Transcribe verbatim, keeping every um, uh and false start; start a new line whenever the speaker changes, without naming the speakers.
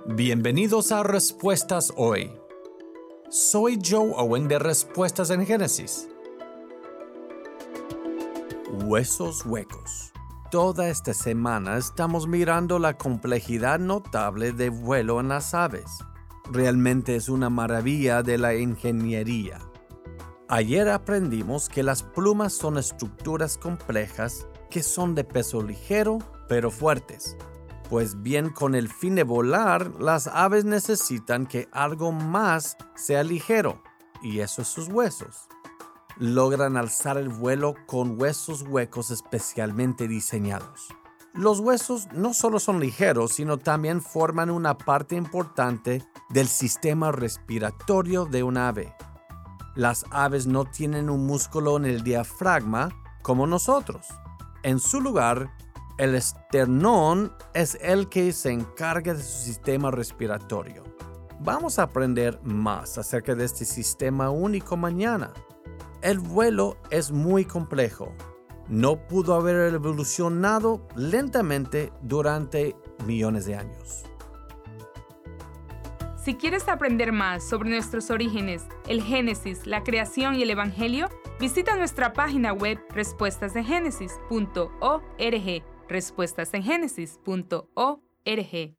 Bienvenidos a Respuestas Hoy. Soy Joe Owen de Respuestas en Génesis. Huesos huecos. Toda esta semana estamos mirando la complejidad notable de vuelo en las aves. Realmente es una maravilla de la ingeniería. Ayer aprendimos que las plumas son estructuras complejas que son de peso ligero pero fuertes. Pues bien, con el fin de volar, las aves necesitan que algo más sea ligero, y eso es sus huesos. Logran alzar el vuelo con huesos huecos especialmente diseñados. Los huesos no solo son ligeros, sino también forman una parte importante del sistema respiratorio de un ave. Las aves no tienen un músculo en el diafragma como nosotros. En su lugar, el esternón es el que se encarga de su sistema respiratorio. Vamos a aprender más acerca de este sistema único mañana. El vuelo es muy complejo. No pudo haber evolucionado lentamente durante millones de años.
Si quieres aprender más sobre nuestros orígenes, el Génesis, la creación y el Evangelio, visita nuestra página web respuestas en génesis punto org. respuestas en génesis punto org.